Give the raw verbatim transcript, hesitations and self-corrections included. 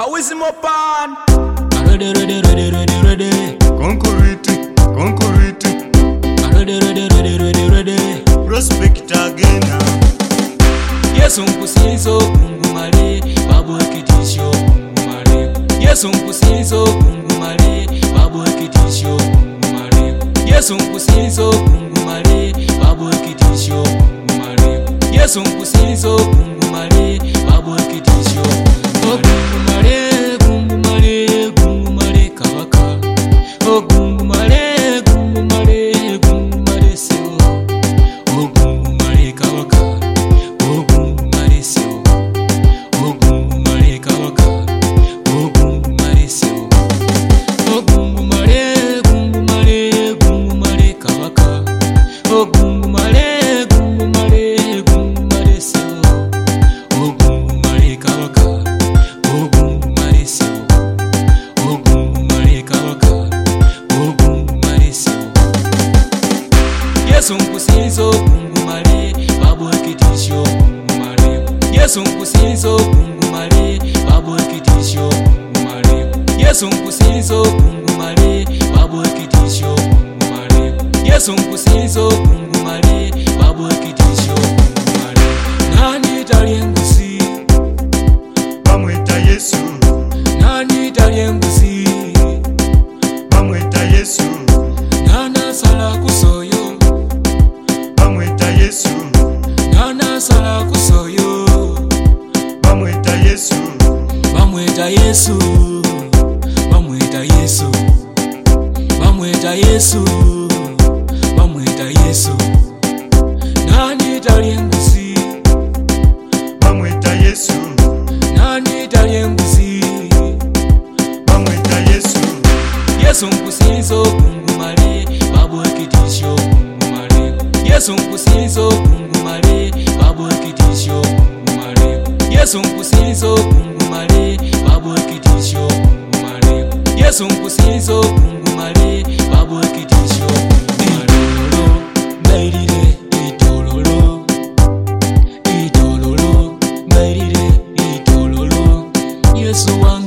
Kawizi Mopan. Ready, ready, ready, ready, ready. Concurriti, concurriti. Ready, ready, ready, ready, ready. Prospect again. Yesu nkusinzo kungumale, babu ekitisho kungumale. Yesu nkusinzo kungumale, babu ekitisho kungumale. Yesu nkusinzo kungumale, babu ekitisho kungumale. Yesu nkusinzo kungumale, babu ekitisho kungumale. Kungumale, kungumale kabaka. Oh kungumale, kungumale, kungumale sewo. Oh kungumale kabaka. Oh kungumale sewo. Oh kungumale kabaka. Oh kungumale sewo. Oh kungumale, kungumale, kungumale kabaka. Oh kungumale, kungumale, kungumale sewo. Oh kungumale kabaka. Oh kungumale sewo. Oh kungumale kabaka. Oh kungumale sewo. Yesu nkusinzo kungumale, babu ekitisho kungumale. Yesu nkusinzo kungumale, babu ekitisho kungumale. Yesu nkusinzo kungumale, babu ekitisho kungumale. Yesu nkusinzo kungumale, babu ekitisho kungumale. Nani talyengusi? Bamwita Yesu. Nani talyengusi? Bamwita Yesu. Nana sala kusoyo. Bamwita Yesu. Nana sala kusoyo. Bamwita Yesu. Bamwita Yesu. Bamwita Yesu. Bamwita Yesu. Bamwita Yesu. Nani talyengusi? Bamwita Yesu. Nani talyengusi? Bamwita Yesu. Yesu nkusinzo kungumale, babu ekitisho kungumale. Yesu nkusinzo kungumale, babu ekitisho kungumale. Yesu nkusinzo kungumale, babu ekitisho kungumale. Yesu nkusinzo kungumale, babu ekitisho kungumale. Bailile itololo, itololo, bailile itololo. Yesu wangu